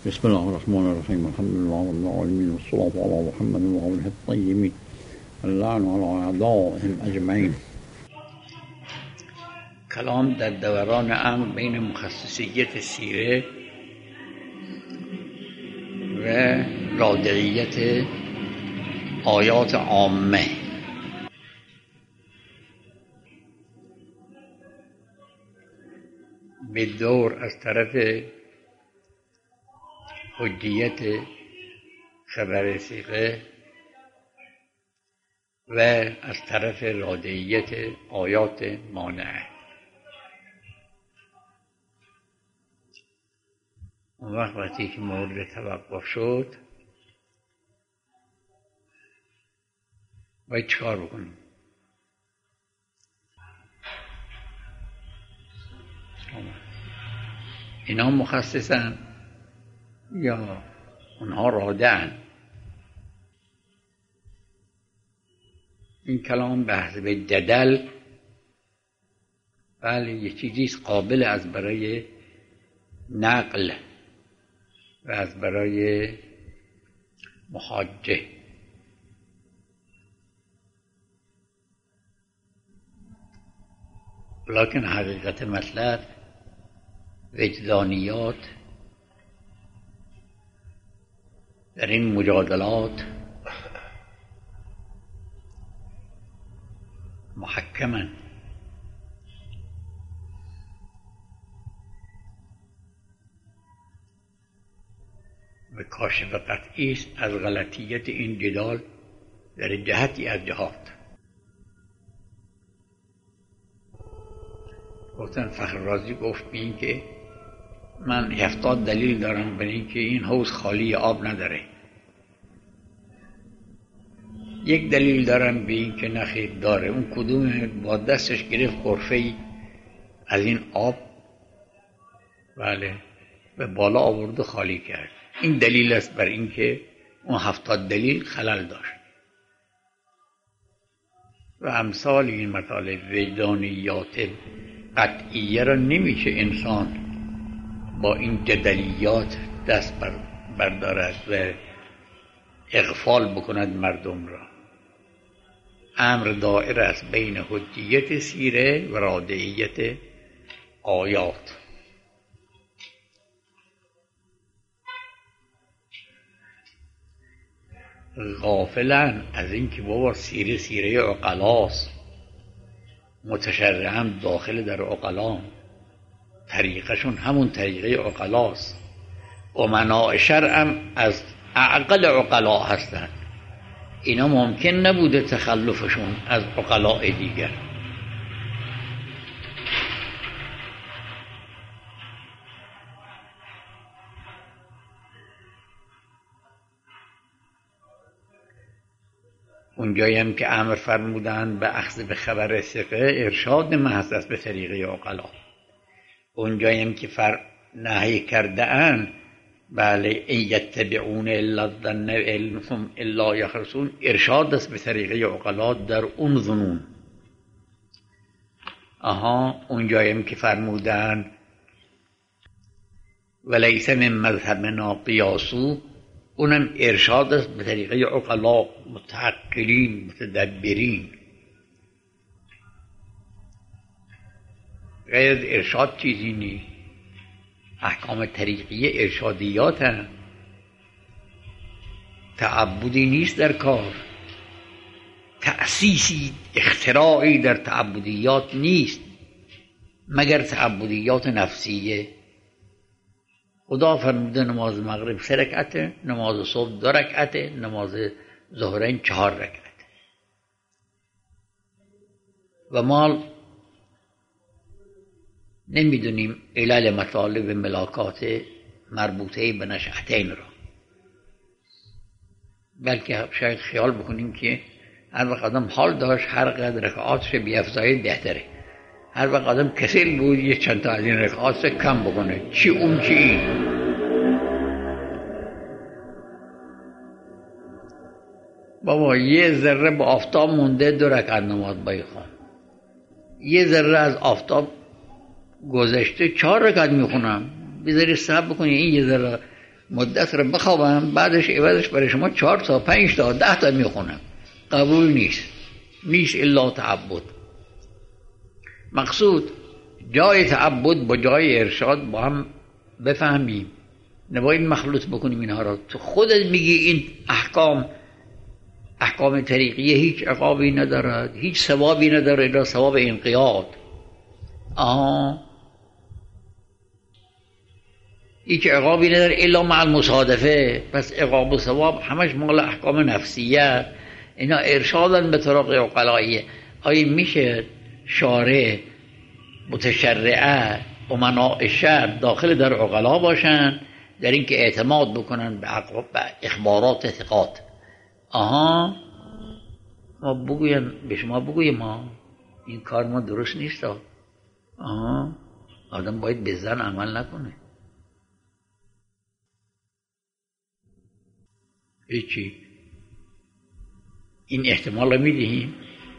بسم الله الرحمن الرحيم. الحمد لله رب العالمين والصلاة على محمد وآله الطيبين اللعن على أعدائهم أجمعين. کلام در دوران امر بین مخصصیت سیره و رادعیت آیات عامه. به دور از طرف حجیت خبر ثقه و از طرف رادعیت آیات مانعه. اون وقتی که مورد توقف شد باید چکار بکنیم؟ اینا مخصصن یا اونها رادعن؟ این کلام بحث به جدل بله یه چیزیست قابل از برای نقل و از برای محاجه، لکن حقیقت مطلب وجدانیات در این مجادلات محکمن. و کاشف قطعی است از غلطیت این جدال در جهتی از جهات. گفتن فخر رازی گفت به این که من 70 دلیل دارم برای این که این حوض خالی آب نداره. یک دلیل دارم به این که نخیر داره. اون کدوم؟ با دستش گرفت غرفه‌ای از این آب بله به بالا آورد و خالی کرد. این دلیل است بر این که اون 70 دلیل خلل داشت. و امثال این مطالب وجدانیات قطعیه را نمیشه انسان با این جدلیات دست بردارد و اغفال بکند مردم را. امر دائر است بین حجیت سیره و رادعیت آیات. غافلن از این که بابا سیره عقلاست، متشرعن داخل در عقلان، طریقشون همون طریقه عقلاست. امناء شرعم از اعقل عقلا هستند. اینا ممکن نبوده تخلفشون از عقلاء دیگر. اونجایی هم که امر فرمودن به اخذ به خبر ثقه ارشاد محض است به طریقه عقلا. اونجایی هم که نهی کرده اند بله این یتبعون الا الظن انهم الا یخرصون، ارشاد است به طریقه عقلا در اون ظنون. اونجایی هم که فرمودن ولیس من مذهبنا قیاسو، اونم ارشاد است به طریقه عقلا متعقلین متدبرین. غیر از ارشاد چیزی نیست. احکام طریقی ارشادیات هم تعبدی نیست در کار، تأسیسی اختراعی در تعبدیات نیست مگر تعبدیات نفسیه. خدا فرموده نماز مغرب 3 رکعته، نماز صبح 2 رکعته، نماز ظهرین 4 رکعته. و ما نمیدونیم علل مطالب ملاکات مربوطه به نشأتین را، بلکه شاید خیال بکنیم که هر وقت آدم حال داشت هر قدر رکعاتش بیافزاید بهتره. هر وقت آدم کسل بود یه چند تا از این رکعاتش کم بکنه، چی اون چی این. بابا یه ذره با آفتاب مونده 2 رکعت نماز باید خوان. یه ذره از آفتاب گذشته 4 رکعت میخونم. بذاری صبر بکنی این یه ذره مدت رو بخوابم، بعدش عوضش برای شما 4 تا 5 تا 10 تا میخونم. قبول نیست الا تعبد. مقصود جای تعبد با جای ارشاد با هم بفهمیم، نباید مخلوط بکنیم اینها را. تو خودت میگی این احکام طریقیه هیچ عقابی ندارد، هیچ ثوابی نداره الا ثواب انقیاد. هیچ عقابی نداره الا مع المصادفه. پس عقاب و ثواب همش مال احکام نفسیه. اینا ارشادن به طرق عقلاییه. آیا میشه شارع متشرعه امناء شرع داخل در عقلا باشن، در اینکه اعتماد بکنن به اخبارات ثقات؟ ما بگویم به شما بگویم ما این کار ما درست نیست. آدم باید به زن عمل نکنه. هیچی. این احتمال رو میدهیم،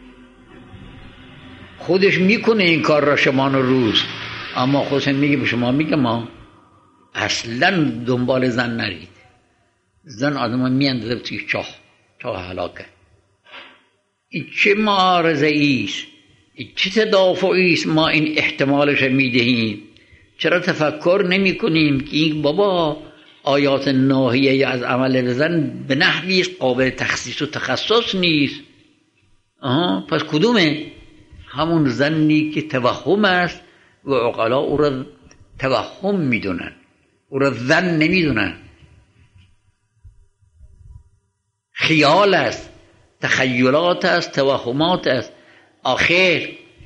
خودش میکنه این کار را شبان و روز، اما خودش میگه به شما میگه ما اصلا دنبال زن نرید. زن آدم ها میاندازه توی چاه هلاکه. این چه معارضه ایست، این چه تدافعی است؟ ما این احتمالش میدهیم. چرا تفکر نمی کنیم که این بابا آیات ناهیه از عمل زن به نحوی قابل تخصیص و تخصص نیست؟ پس کدومه؟ همون زنی که توهم است و عقلا او را توهم میدونن، او را زن نمیدونن. خیال است، تخیلات است، توهمات است. آخر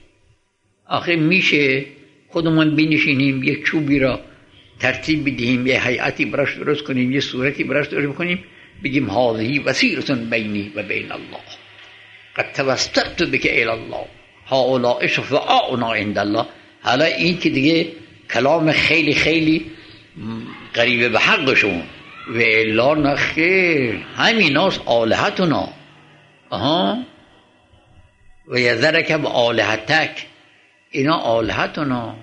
میشه خودمون بنشینیم یک چوبی را ترتیب بدهیم، یه هیئتی براش درست کنیم، یه صورتی براش درست کنیم، بگیم هذه وسیلة بینی و بین الله، قد توسطت بک الی الله، هؤلاء شفعاؤنا عند الله. حالا این که دیگه کلام خیلی خیلی قریب به حقشون. و الا نخیر، همیناست آلهتنا. و یذرک و آلهتک، اینا آلهتنا،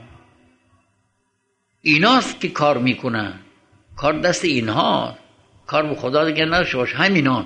ایناست که کار میکنن. کار دست اینها، کار به خدا دیگه نشوش. همینان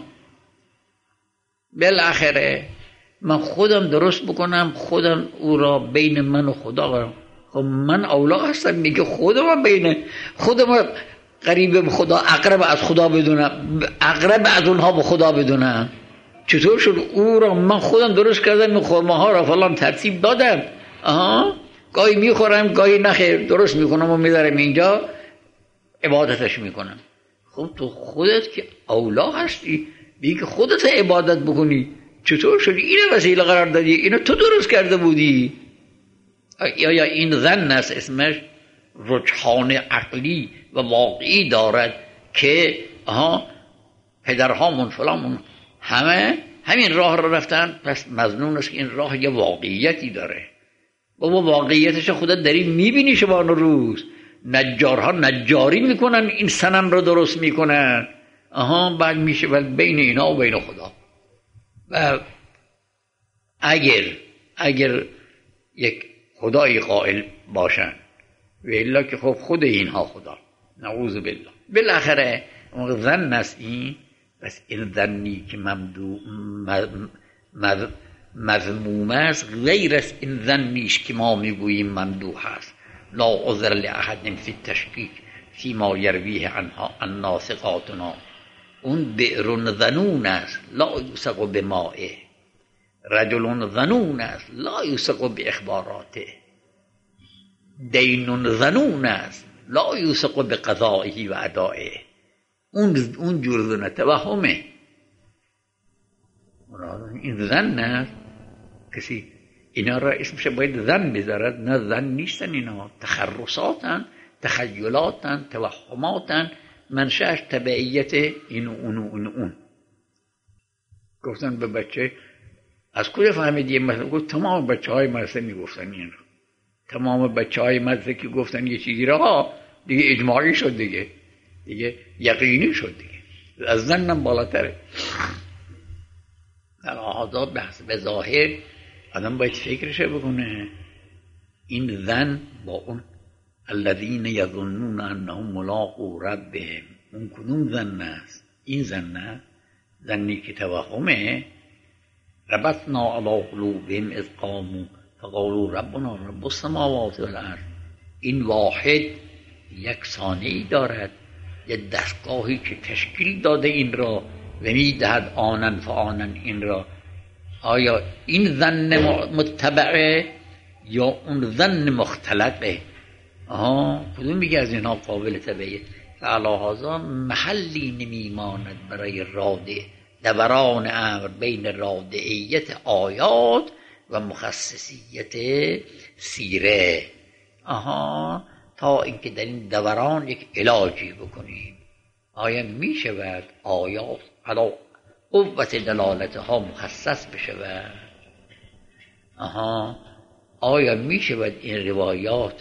بالاخره من خودم درست بکنم، خودم او را بین من و خدا برم. خب من اولا هستم میگه خودم بین خودم قریب به خدا، اقرب از خدا بدونم، اقرب از اونها به خدا بدونم. چطور شد او را من خودم درست کردم، این خرماها را فلان ترتیب دادم. گاهی میخورم گاهی نخیر، درست میکنم و میذارم اینجا عبادتش میکنم. خب تو خودت که اولا هستی بگی خودت عبادت بکنی، چطور شدی اینو وسیله قرار دادی؟ اینو تو درست کرده بودی؟ یا این ظن است، اسمش رجحان عقلی و واقعی دارد که پدرهامون فلانمون همین راه رو رفتن، پس مظنون است که این راه یه واقعیتی داره. بابا واقعیتش خودت داری میبینی شبان روز. نجارها نجاری میکنن، این صنم رو درست میکنن. بعد میشه بین اینا و بین خدا. و اگر یک خدایی قائل باشن و الا که خب خود اینها خدا، نعوذ بالله. بالاخره ظن است این. بس این ظنی که مذموم است غیر است این ظنیش که ما میگوییم ممدوح است. لا عذر لاحد فی التشکیک فیما یرویه عنها الناثقاتنا. اون بئر ظنون است لا یوثق بمائه، رجل ظنون است لا یوثق باخباراته، دین ظنون است لا یوثق بقضائه و ادائه. اون جور ظن توهمه. این ظن است. کسی اینا را اسمش باید ظن بذارد. نه ظن نیستن اینا، تخرصاتن، تخیلاتن، توهماتن، منشأش تبعیت این و اون. گفتن به بچه از کجا فهمیدی مثلا؟ گفت تمام بچه های مدرسه میگفتن این رو. تمام بچه های مدرسه که گفتن یه چیزی را دیگه اجماعی شد، دیگه یقینی شد، دیگه از ظنم بالاتره. در آزاد بحث به ظاهر آدم باید فکرش بکنه. این ظن با اون الذین یظنون انهم ملاقو ربهم اون کدوم ظن است؟ این ظن، ظنی که توهمه. ربطنا علی قلوبهم اذ قاموا فقالوا ربنا رب السماوات والارض. این واحد یک صانعی دارد، یک دستگاهی که تشکیل داده این را و میدهد آنن فآنن این را. آیا این ظن متبعه یا اون ظن مختلقه؟ کدوم میگه از اینها قابل تبعیه؟ فعلا محلی نمیماند برای راده دوران امر بین رادعیت آیات و مخصصیت سیره. تا اینکه در این دوران یک علاجی بکنیم. آیا می شود آیات علا قوت دلالتها مخصص بشود؟ آیا می شود این روایات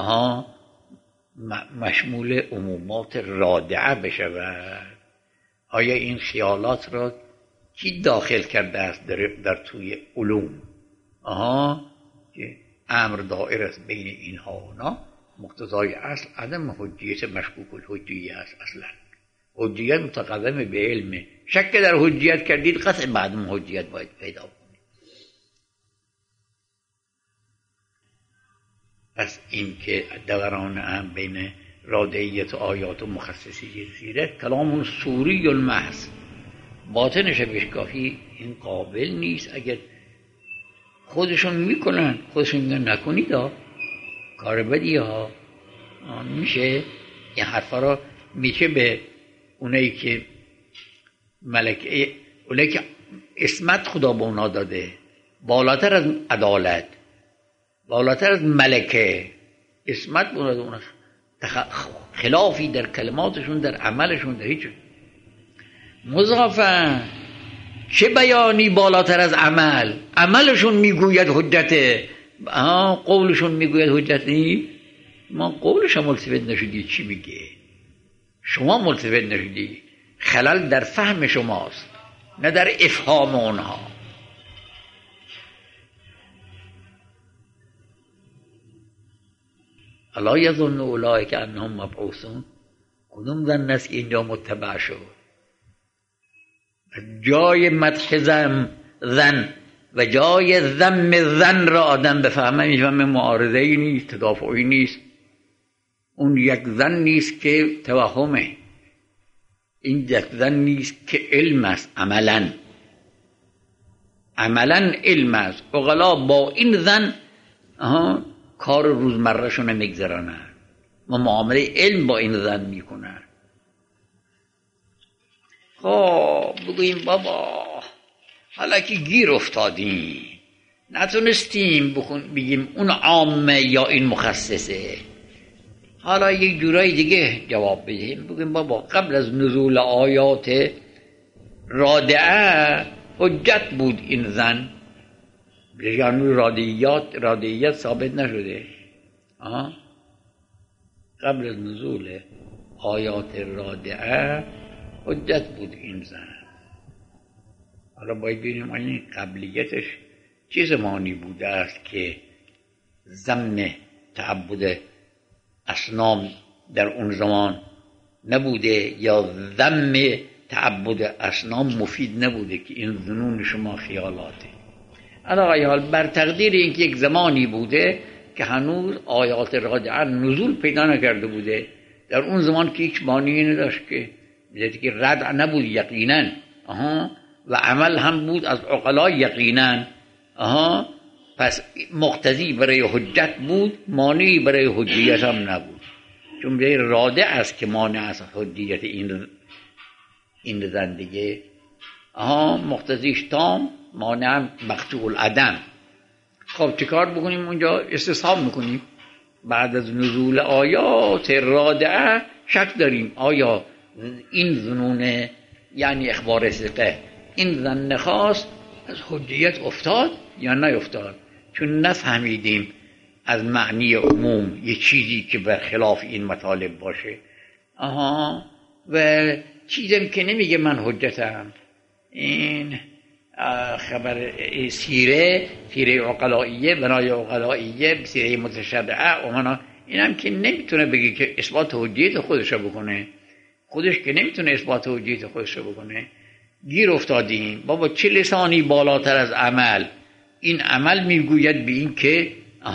مشمول عمومات رادعه بشود؟ آیا این خیالات را کی داخل کرده است در توی علوم؟ که امر دائر است بین اینها و اونا. مقتضای اصل عدم حجیت مشکوک الحجیه است. اصلا حجیت متقدم به علم. شک در حجیت کردید قطع معدوم حجیت باید پیدا کنید. پس این که دوران امر بین رادعیت و آیات و مخصصیت سیره کلام سوری المحض، باطن شبشگاهی این قابل نیست. اگر خودشون میکنن، خودشون میگن نکنید کار بدی ها. میشه این حرفا را میشه به اونایی که ملکه، اونایی که اسمت خدا به اونا داده، بالاتر از عدالت، بالاتر از ملکه، اسمت به اونا خلافی در کلماتشون، در عملشون، در هیچ مضافن. چه بیانی بالاتر از عمل؟ عملشون میگوید حجته، قولشون میگوید حجت نیست. ما قولش هم ملتفت نشدی چی میگه، شما ملتفت نشدی. خلل در فهم شماست نه در افهام اونها. الا یظن اولئک انهم مبعوثون. کدوم ظن است که اینجا متبع شد؟ جای مدح زن و جای ذم زن را آدم بفهمه، میفهمه معارضه‌ای نیست، تدافعی نیست. اون یک زن نیست که توهمه، این یک زن نیست که علم است. عملا علم است. عقلا با این زن کار روزمره شونه میگذرانن و معامله علم با این زن میکنن. خب بگوییم بابا حالا که گیر افتادیم نتونستیم بگیم اون عامه یا این مخصصه، حالا یک جورای دیگه جواب بدهیم. بگیم بابا قبل از نزول آیات رادعه حجت بود این زن، یعنی رادعیت ثابت نشده. قبل از نزول آیات رادعه حجت بود این زن. حالا باید ببینیم این قبلیتش چه زمانی بوده است که ضمن تعبد اصنام در اون زمان نبوده یا ذم تعبد اصنام مفید نبوده که این ظنون شما خیالاته. علاوه حال بر تقدیر اینکه یک زمانی بوده که هنوز آیات رادعه نزول پیدا نکرده بوده، در اون زمان که هیچ مانعی نداشت، که ردع نبود یقینا، و عمل هم بود از عقلا یقینا، پس مقتضی برای حجت بود، مانعی برای حجیت هم نبود. چون برای رادع است که مانع از حجیت این زندگی، مقتضیش تام، مانع هم مقطوع العدم. خب چه کار بکنیم اونجا؟ استصحاب میکنیم. بعد از نزول آیات رادعه شک داریم آیا این ظنون یعنی اخبار ثقه، این ظن خاص از حجیت افتاد یا نیفتاد؟ چون نفهمیدیم از معنی عموم یه چیزی که برخلاف این مطالب باشه. و چیزم که نمیگه من حجتم. این خبر سیره عقلائیه، بنای عقلائیه، سیره متشرعه و این هم که نمیتونه بگه که اثبات حجیت خودشو بکنه. خودش که نمیتونه اثبات حجیت خودش رو بکنه. گیر افتادیم بابا چه لسانی بالاتر از عمل؟ این عمل میگوید به این که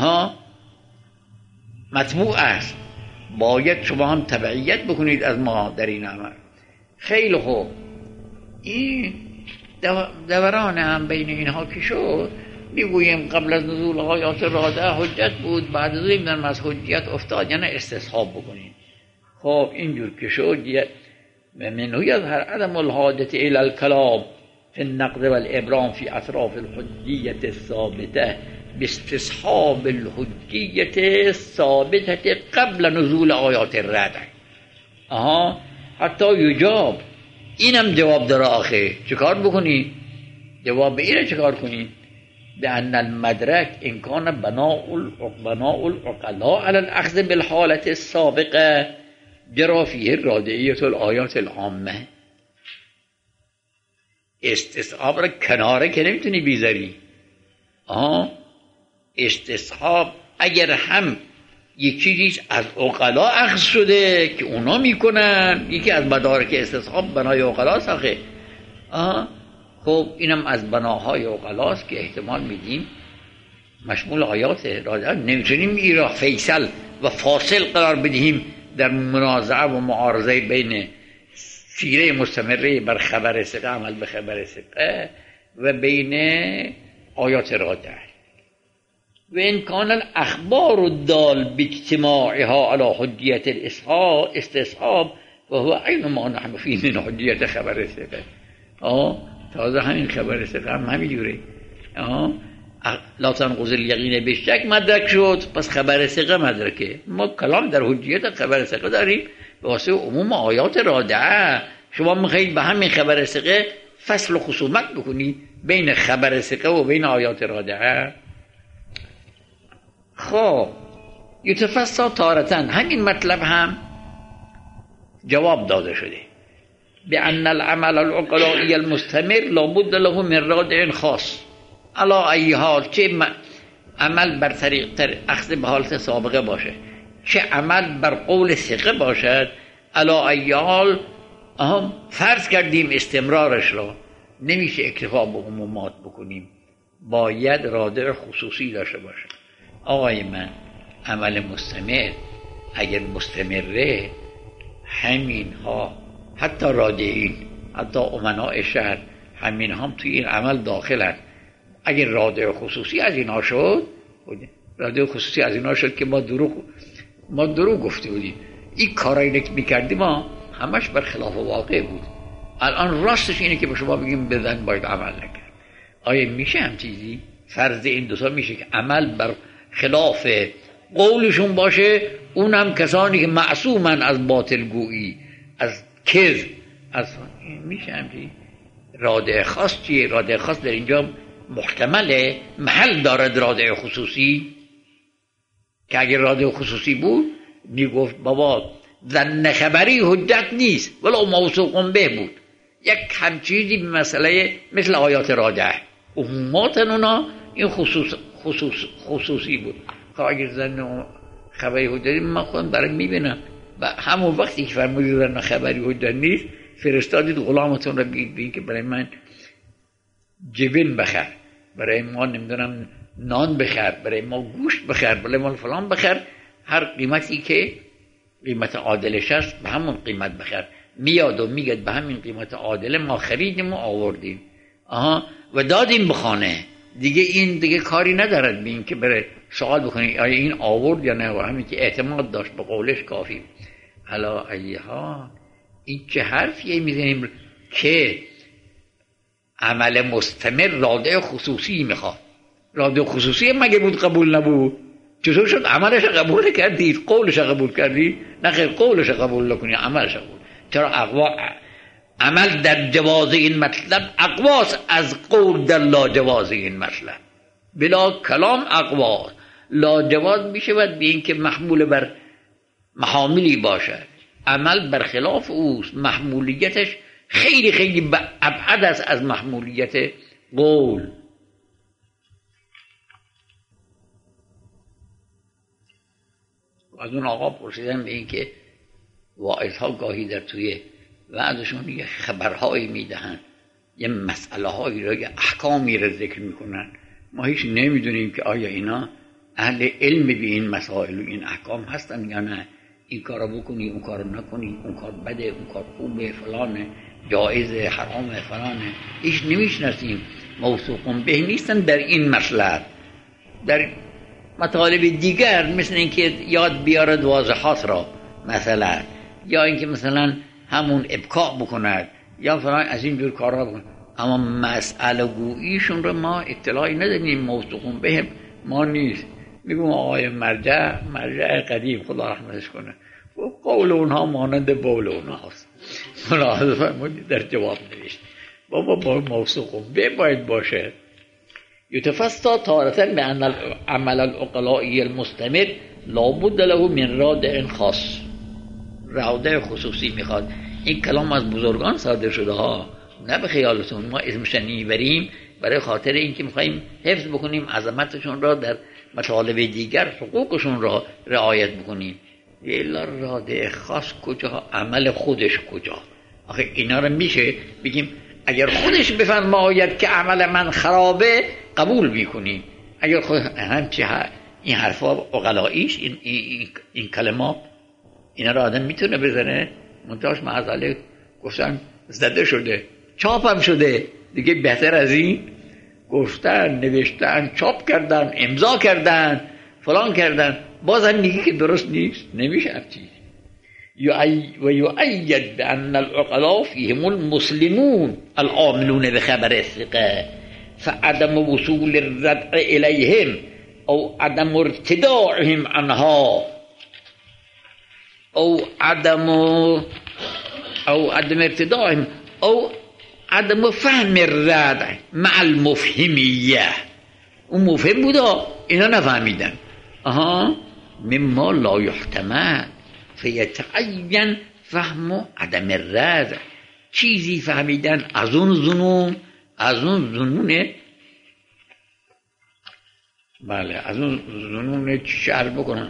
مطبوع است، باید شما هم تبعیت بکنید از ما در این عمل. خیلی خوب، این دوران هم بین اینها که شد، میگوییم قبل از نزول آیات رادعه حجت بود، بعد از این از حجیت افتاد، یعنی استصحاب بکنید. خب اینجور که شد، منو یظهر عدم الحاجة الى الكلام في النقد والابرام في اطراف الحجیت الثابته باستصحاب الحجیت الثابته قبل نزول آیات الردع. حتی یجاب، اینم جواب داره. آخه چکار بکنی؟ جواب اینه چکار کنی؟ بأن المدرک ان کان بناء العقلاء على الاخذ بالحالة السابقه جرى فيه الرادعیة الآیات العامه. استصحاب را کناره که نمیتونی بیذاری. استصحاب اگر هم یک چیزی از عقلا اخذ شده که اونا میکنن، یکی از مدارک استصحاب بنای عقلا ساخه. خب اینم از بناهای عقلاست که احتمال میدیم مشمول آیات رادعه. نمیتونیم این را فیصل و فاصل قرار بدهیم در منازعه و معارضه بین سیره مستمره بر خبر ثقه، عمل به خبر ثقه، و بین آیات رادعه. و ان کان الاخبار الدال باجتماعها على حجیت الاستصحاب و هو عین ما نحن فيه من حجیت خبر ثقه. تازه همین خبر ثقه هم همینجوره. لا تنقض الیقین بالشک مدرک شد، پس خبر ثقه مدرکه. ما کلام در حجیت خبر ثقه داریم واسه عموم آیات رادعه. شما میخواید به همین خبر ثقه فصل و خصومت بکنی بین خبر ثقه و بین آیات رادعه. خب یتفسر تارة، همین مطلب هم جواب داده شده. بأن العمل العقلائي المستمر لابد له من رادع خاص على ای حال، چه عمل بر طریق اخذ به حالت سابقه باشه، چه عمل بر قول ثقه باشد، على ای حال فرض کردیم استمرارش را، نمیشه اکتفا به عمومات بکنیم، باید رادع خصوصی داشته باشه. آقای من، عمل مستمر اگر مستمره، همین ها حتی رادعین، حتی امناء شهر، همین هم توی این عمل داخلن. اگر رادع خصوصی از اینا شد، رادع خصوصی از اینا شد که ما دروغ گفته بودیم، این کارایی که میکردیم ما همش بر خلاف واقع بود. الان راستش اینه که به شما بگیم بزن باید عمل نکرد. آیا میشه هم چیزی؟ فرض این دوتا میشه که عمل بر خلاف قولشون باشه، اونم کسانی که معصومن از باطل گویی، از کذب، از میشه هم چیزی؟ رادع خاص چیه؟ رادع خاص در اینجا محتمله، محل دارد رادع خصوصی، که اگر رادع خصوصی بود میگفت بابا ظن خبری حجت نیست ولی موثوق به بود. یک همچیزی به مسئله مثل آیات رادعه، عمومات اونا این خصوصی بود. که اگر ظن خبری حجت، من خودم برای میبینم و همون وقتی که فرمودید ظن خبری حجت نیست، فرستادید غلامتون را بگید که برای من جبن بخر، برای ما نمیدونم نان بخر، برای ما گوشت بخر، برای ما فلان بخر، هر قیمتی که قیمت عادلش هست به همون قیمت بخر. میاد و میگه به همین قیمت عادل ما خریدیم و آوردیم و دادیم به خانه. دیگه این دیگه کاری ندارد به این که بره سوال بکنی آیا این آورد یا نه، و همین که اعتماد داشت به قولش کافی. حالا ایها این چه حرفیه میزنیم که عمل مستمر رادع خصوصی میخواد؟ رادع خصوصی مگه بود قبول نبود؟ چطور شد عملش قبول کردید، قولش قبول کردید؟ نه خیر، قولش قبول نکنی، عملش قبول. چرا عمل در جواز این مطلب اقواس از قول در لا جواز این مطلب. بلا کلام اقواس لا جواز میشه باید به این که محمول بر محاملی باشه. عمل برخلاف اوست، محمولیتش خیلی خیلی ابعد است از محمولیت قول. از اون آقا پرسیدم به این که واعظها گاهی در توی وعظشون یه خبرهایی میدهن، یه مسئله هایی را، یه احکامی را ذکر میکنن. ما هیچ نمیدونیم که آیا اینا اهل علم به این مسائل و این احکام هستن یا نه. این کارو بکنی، اون کارو نکنی، اون کار بده، اون کار خوبه، فلانه، جایزه، حرامه، فلانه. هیچ نمیشناسیم، موثوق به نیستن در این مسئله. در مطالب دیگر مثل اینکه یاد بیارد واضحات را مثلا، یا اینکه مثلا همون ابکاء بکند یا فلان از این جور کارها بکند، اما مسئله گوییشون رو ما اطلاعی نداریم، موثوق به ما نیست. میگم آقای مرجع قدیم خدا رحمتش کنه، قول اونها مانند بول اونهاست. ملاحظه فرمودید در جواب نوشت بابا موثوق به باید باشه. یتفسر تارة بأن العمل العقلائی المستمر لابد له من رادع خاص. رادع خصوصی میخواد. این کلام از بزرگان صادر شده ها، نه به خیالتون. ما اسمش نمیبریم برای خاطر اینکه میخوایم حفظ بکنیم عظمتشون را، در مطالب دیگر حقوقشون را رعایت بکنیم. الا رادع خاص کجا؟ عمل خودش کجا؟ آخه اینا رو میشه بگیم اگر خودش بفرماید که عمل من خرابه قبول میکنیم. اگر خود همچی این حرفا عقلاییش، این کلمات اینا رو آدم میتونه بزنه. منتهاش معذاله گفتن زده شده، چاپ هم شده، دیگه بهتر از این گفتن، نوشتن، چاپ کردن، امضا کردن، فلان کردن، بازم میگی که درست نیست. نمیشه همچی. و یؤید بأن العقلاء فیهم المسلمون العاملون بخبر الثقة فعدم وصول الردع الیهم او عدم ارتداعهم عنها او عدم ارتداعهم او عدم فهم الردع مع المفهمیه. اون مفهم بودا، اینا نفهمیدن. مما لا یحتمل فیتعین فهم عدم الردع. چیزی فهمیدن از اون ظنونه، بله از اون ظنونه شعر بکنن،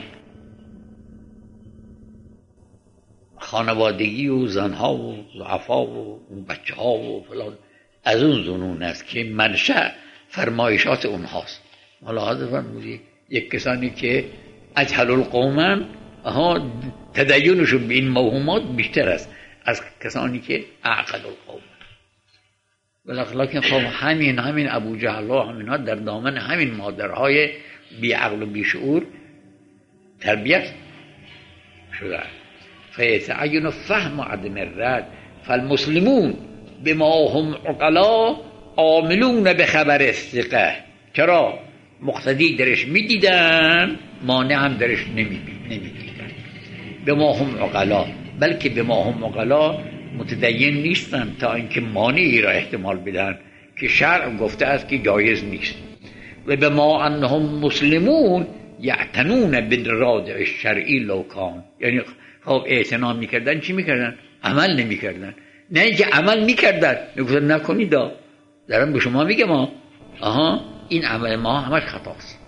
خانوادگی و زنها و ضعفا و بچه ها و فلان، از اون ظنون است که منشأ فرمایشات اونهاست. ملاحظه فرمودید یک کسانی که اجهل القومن تدینشون به این موهومات بیشتر است از کسانی که اعقل القوم. ولکن خب همین ابو جهل و همین ها در دامن همین مادرهای بی عقل و بی شعور تربیت شده. فیتعین فهم عدم الرد فالمسلمون بما هم عقلا عاملون به خبر الثقة. چرا؟ مقتدی درش میدیدن، مانع هم درش نمیدیدن. بما هم عقلا، بلکه بما هم عقلا متدین نیستن تا اینکه مانعی را احتمال بدن که شرع گفته است که جایز نیست. و بما انهم مسلمون یعتنون بالرادع الشرعی لو کان. یعنی خب اعتنا میکردن، چی میکردن؟ عمل نمیکردن. نه اینکه عمل میکردن میگفتن نکنید. دارم به شما میگم این عمل ما همش خطاست.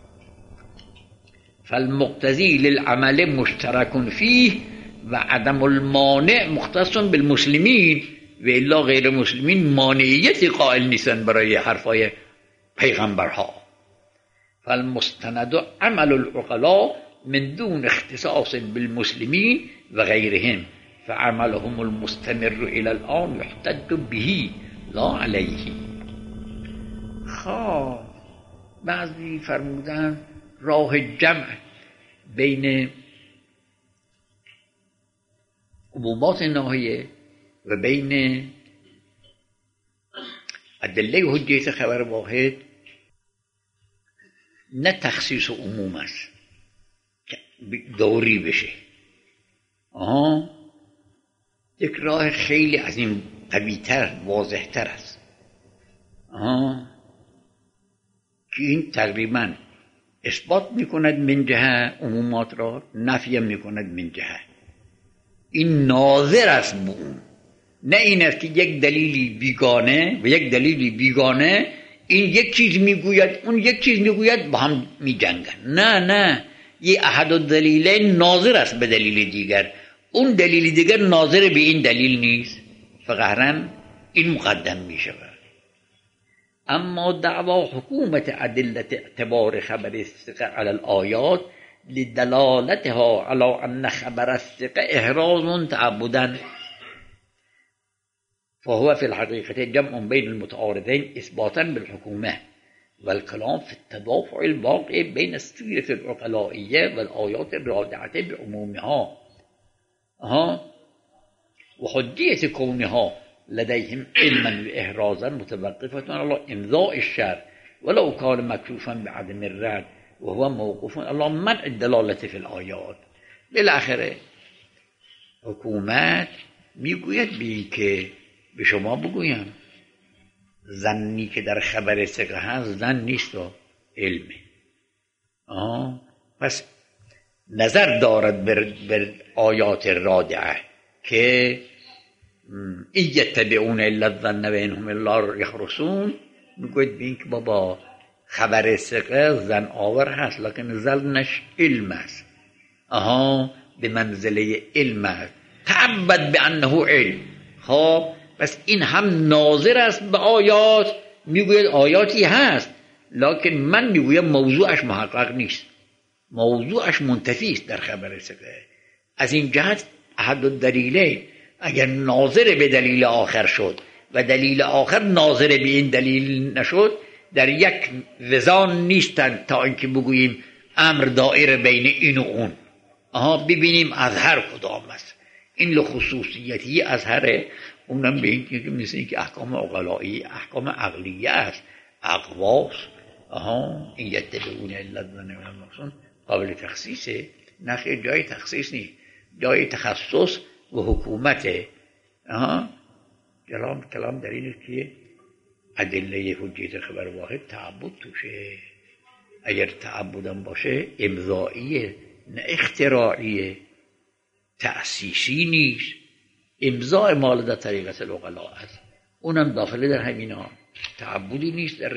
فالمقتضی للعمل مشترک فیه و عدم المانع مختص بالمسلمین و الا غیر مسلمین مانعیتی قائل نیستن برای حرفای پیغمبرها. فالمستند عمل العقلاء من دون اختصاص بالمسلمین و غیرهم فعملهم المستمر الى الان يحتج به لا علیه. بعضی فرمودن راه جمع بین عمومات ناحیه و بین ادله حجیت خبر واحد نه تخصیص و عموم است که دوری بشه. یک راه خیلی از این قوی‌تر، واضح‌تر است که این تقریبا اثبات میکند من جهه عمومات را، نفی میکند من جهه. این ناظر است به اون، نه این است که یک دلیلی بیگانه و یک دلیلی بیگانه، این یک چیز میگوید اون یک چیز میگوید با هم میجنگن. نه یه احد الدلیلین ناظر است به دلیل دیگر. اون دلیل دیگر ناظر به این دلیل نیست، فقهرا این مقدم می شود. اما دعوا حکومت ادلت اعتبار خبر الثقه علی الآیات لدلالتها على ان خبر الثقه احراز تعبدا، فهو في الحقيقة جمع بين المتعارضين إثباتا بالحكومة، والكلام في التدافع الواقع بين السيرة العقلائية والآيات الرادعة بعمومها وحجية كونها لديهم علما وإحرازا متوقفة على إمضاء الشرع ولو كان مكشوفا بعدم الرد، وهو موقوف على منع الدلالة في الآيات. بالاخره حکومت میگوید بی که به شما بگویم ظنی که در خبر ثقه هست ظن نیست و علمه. پس نظر دارد بر آیات رادعه که این یتبعون الا الظن و انهم الا یخرصون، میگوید بین که بابا خبر ثقه ظن آور هست لکن ظنش علم است، به منزله علم است، تعبد به انه علم. خب پس این هم ناظر است به آیات، میگوید آیاتی هست لکن من میگویم موضوعش محقق نیست، موضوعش منتفی است در خبر ثقه. از این جهت احد الدلیلین اگر ناظر به دلیل آخر شد و دلیل آخر ناظر به این دلیل نشد، در یک وزان نیستند تا اینکه بگوییم امر دائر بین این و اون. ببینیم از هر کدام است. این خصوصیتی از هر اونم به این که مثل این که احکام عقلایی احکام عقلیه است، اقواس این یتبعون الا الظن و انهم قابل تخصیصه، نه جای تخصیص نیست، جای تخصص و حکومته. کلام در اینه که ادله حجیت خبر واحد تعبد توشه. اگر تعبدم باشه امضاییه نه اختراعیه، تأسیسی نیست، امضاء مال در طریقت العقلاء است، اونم داخله در همینا، تعبدی نیست در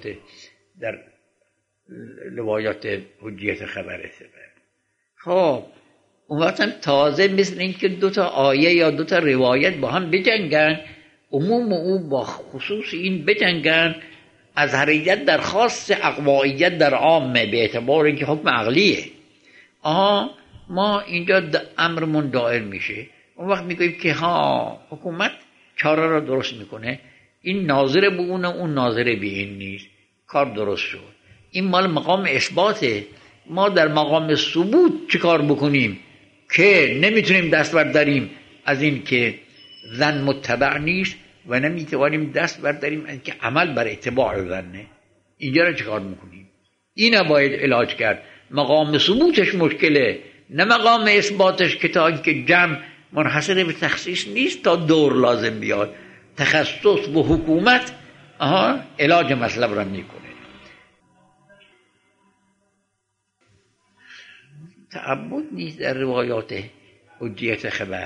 روایات حجیت خبر ثقه. خب اون وقتا تازه مثل این که دوتا آیه یا دوتا روایت با هم بجنگن، عموم او با خصوص این بجنگن، از هریت در خاص اقواییت در عامه به اعتبار اینکه حکم عقلیه. ما اینجا امرمون دائر میشه. اون وقت میگوییم که حکومت چاره را درست میکنه، این ناظر به اون ناظر به این نیست، کار درست شد. این مال مقام اثباته. ما در مقام ثبوت چه کار بکنیم که نمیتونیم دست برداریم از این که ظن متبع نیست و نمیتوانیم دست برداریم از که عمل بر اتباع ظنه. اینجا را چه کار میکنیم؟ این باید علاج کرد. مقام ثبوتش مشکله، نه مقام اثباتش، که تا اینکه جمع منحصر به تخصیص نیست تا دور لازم بیاد، تخصص و حکومت علاج مطلب را میکنه. تعبد نیست در روایات حجیت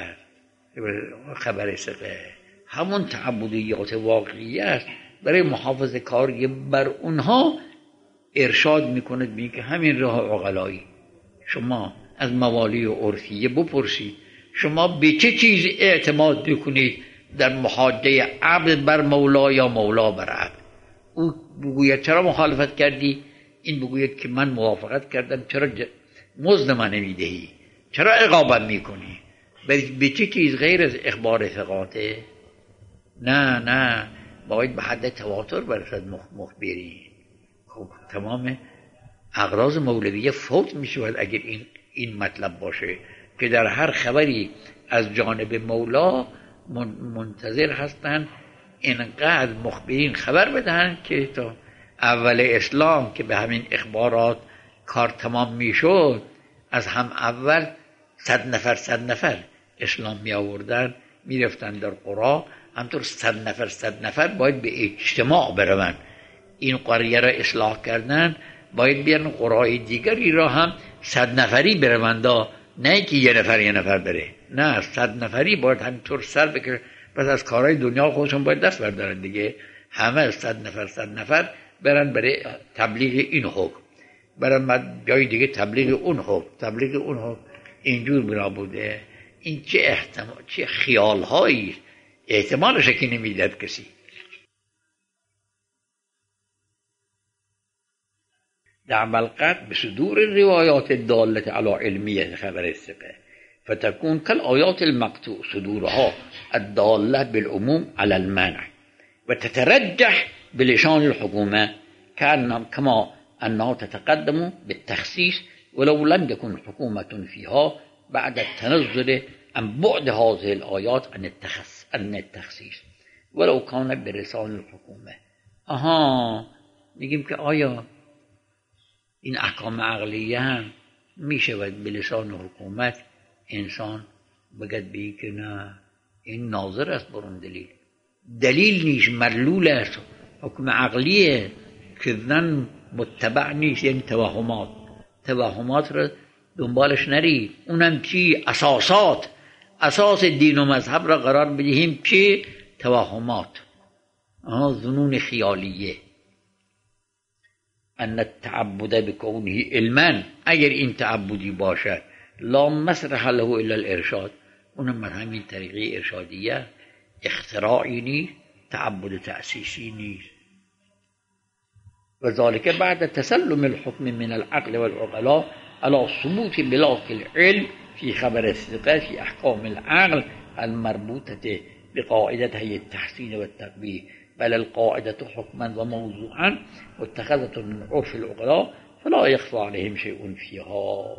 خبر ثقه، همون تعبدیات واقعی است. برای محافظه کاری بر اونها ارشاد میکنه بین که همین راه عقلایی. شما از موالی و عرفیه بپرسید شما به چه چیز اعتماد میکنید در محاجه عبد بر مولا یا مولا بر عبد؟ او بگوید چرا مخالفت کردی؟ این بگوید که من موافقت کردم، چرا مزد من نمیدهی؟ چرا عقابم میکنی؟ به چه چیز غیر از اخبار ثقاته؟ نه باید به حد تواتر برسد مخبری. خب تمام اغراض مولویه فوت میشود اگر این مطلب باشه که در هر خبری از جانب مولا منتظر هستند اینقدر مخبرین خبر بدهند که تا اول اسلام که به همین اخبارات کار تمام میشد، از هم اول 100 نفر اسلام می آوردن، می رفتن در قرآن، همطور 100 نفر باید به اجتماع بروند. این قریه را اصلاح کردن، باید بیان قرآن دیگری را هم 100 نفری بروند، نه که یه نفر بره، نه 100 نفری باید همینطور سر بکشه. پس از کارهای دنیا خودشون باید دست بردارن دیگه، همه 100 نفر برن برای تبلیغ این حکم، برن جای دیگه تبلیغ اون حکم اینجور بنا بوده. این چه خیالهایی، احتمالش که نمیداد کسی. دعم القطع بصدور الروايات الدالة على علمية خبر الثقة فتكون كالآيات المقطوع صدورها الدالة بالعموم على المنع وتترجح بلسان الحكومة كما أنها تتقدم بالتخصيص ولو لم يكن حكومة فيها بعد التنزل عن بعد هذه الآيات عن التخصيص ولو كان بلسان الحكومة. میگیم که آیا این احکام عقلیه هم میشود به لسان حکومت انسان بگد بگی که نه این ناظر است برون دلیل نیست، مدلول است، حکم عقلیه که ذن متبع نیست، یعنی توهمات را دنبالش نرید. اونم چی؟ اساس دین و مذهب را قرار بدهیم چی؟ توهمات، ظنون خیالیه. ان التعبد بکونه علما، اگر این تعبدی باشد لا مسرح له الا الارشاد، اونم من همین طریقه ارشادیه، اختراعی نیست، تعبد تأسیسی نیست. و ذلك بعد تسلم الحكم من العقل والعقلاء على ثبوت ملاك العلم في خبر الثقة في احكام العقل المربوطة بقاعدتي التحسين والتقبيح، بل القاعدة حكما وموضوعا متخذة من عرف العقلاء فلا يخفى عليهم شيء فيها.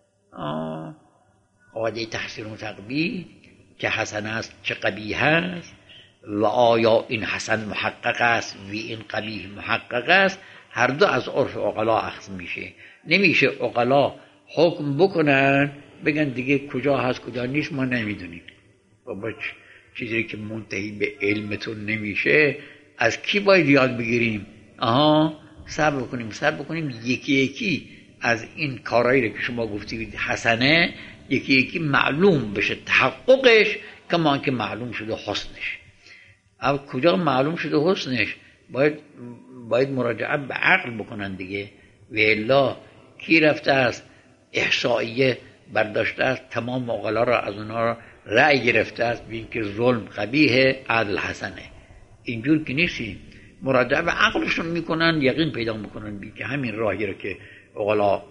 قاعده تحسین و تقبیح که حسن است چه قبیح است و آیا این حسن محقق است و این قبیح محقق است، هر دو از عرف عقلا اخذ میشه. نمیشه عقلا حکم بکنن بگن دیگه کجا هست کجا نیست ما نمیدونیم. بابا چیزی که منتهی به علمتون نمیشه از کی باید یاد بگیریم؟ صبر بکنیم یکی یکی از این کارهایی که شما گفتید حسنه یکی یکی معلوم بشه تحققش، کما که معلوم شده حسنش. اما کجا معلوم شده حسنش؟ باید مراجعه به عقل بکنن دیگه. و الا کی رفته است احصائیه برداشته است تمام عقلا را از اونها را رأی گرفته است ببین که ظلم قبیحه عدل حسنه. اینجور که نیستی، مراجعه به عقلشون میکنن، یقین پیدا میکنن بی که همین راهی رو که عقلا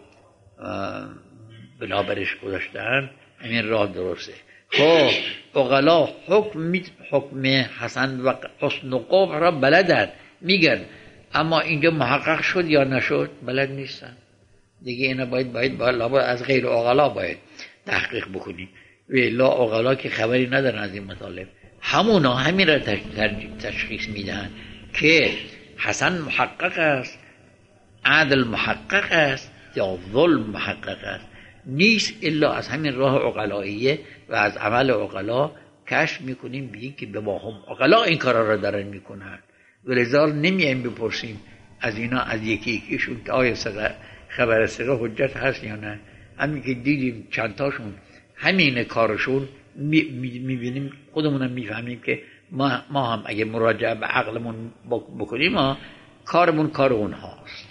بنابرش گذاشتن همین راه درسته. خب عقلا حکم حسن و حسن و قبح را بلدن میگن، اما اینجا محقق شد یا نشد بلد نیستن دیگه. اینا باید از غیر عقلا باید تحقیق بکنیم. و الا عقلا که خبری ندارن از این مطالب، همین را تشخیص میدن که حسن محقق است، عدل محقق است یا ظلم محقق است. نیست الا از همین راه عقلاییه و از عمل عقلا کشف میکنیم بگیم که به ما هم عقلا این کارا را دارن میکنن. ولذا نمیایم بپرسیم از اینا از یکی یکیشون که آیا خبر ثقه حجت هست یا نه. همین که دیدیم چند تاشون همین کارشون میبینیم خودمونم میفهمیم که ما هم اگه مراجعه به عقلمون بکنیم کارمون کار اونهاست.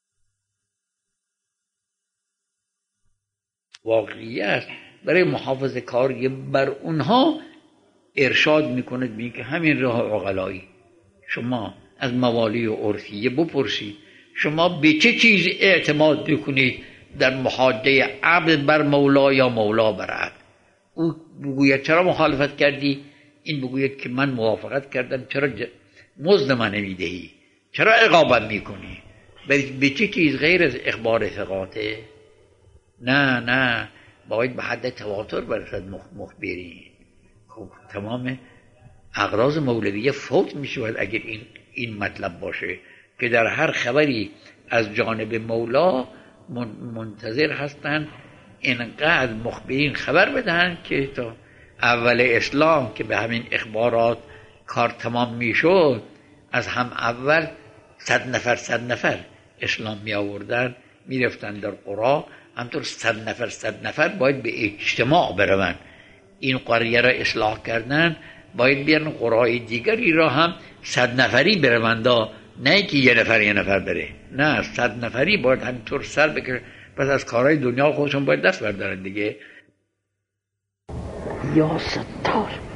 واقعیت برای محافظه کاری بر اونها ارشاد میکنه بگه که همین راه عقلایی. شما از موالی و عرفیه بپرسید شما به چه چیز اعتماد میکنید در محاده عبد بر مولا یا مولا بر عبد. او بگوید چرا مخالفت کردی؟ این بگوید که من موافقت کردم، چرا مزد من نمیدهی؟ چرا عقابم میکنی؟ به چه چیز غیر از اخبار ثقاته؟ نه باید به حد تواتر برسد مخبرین. خب تمام اغراض مولویه فوت میشود اگر این مطلب باشه که در هر خبری از جانب مولا منتظر هستند اینقدر مخبرین خبر بدهند که تا اول اسلام که به همین اخبارات کار تمام میشد از هم اول 100 نفر اسلام می آوردن می رفتن در قرا، همطور 100 نفر باید به اجتماع بروند. این قریه را اصلاح کردن باید بیارن قرای دیگری را هم 100 نفری بروند، نه که یه نفر بره، نه 100 نفری باید همینطور سر بکشه. پس از کارهای دنیا خودشون باید دست بردارن دیگه. یا ستار.